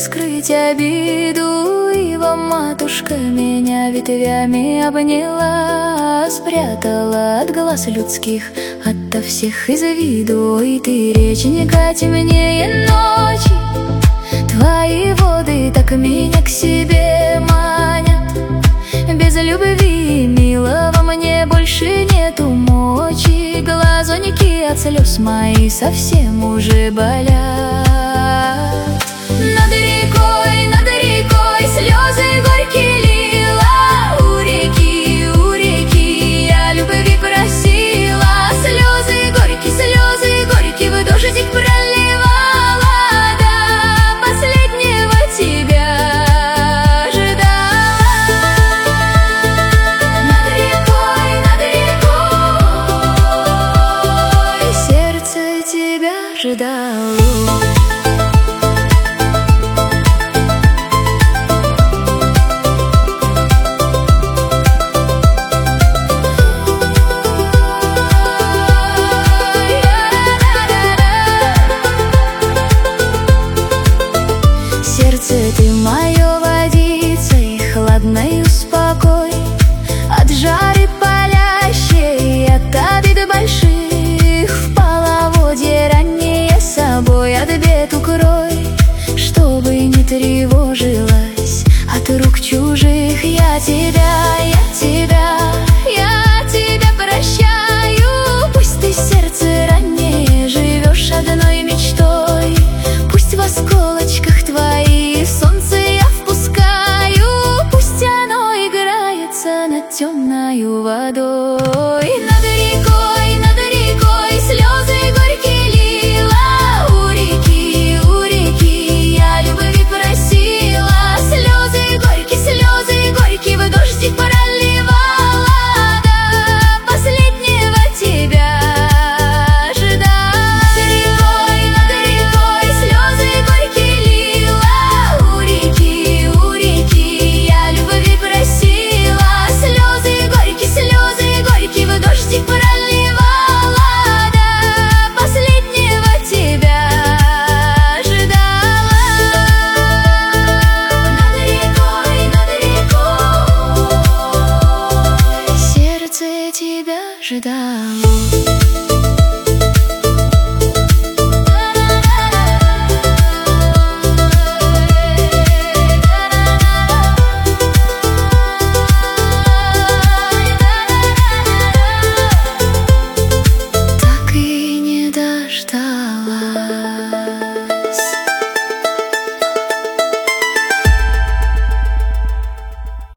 скрыть обиду, ива матушка меня ветвями обняла, спрятала от глаз людских, ото всех из виду. И ты, реченька, темнее ночи, твои воды так меня к себе манят. Без любви, милого, мне больше нету мочи, глазоньки от слез мои совсем уже болят. Над рекой слезы горькие лила, у реки я любви просила. Слезы горькие в дождик проливала, до последнего тебя ждала. Над рекой сердце тебя ждало. Сердце ты мое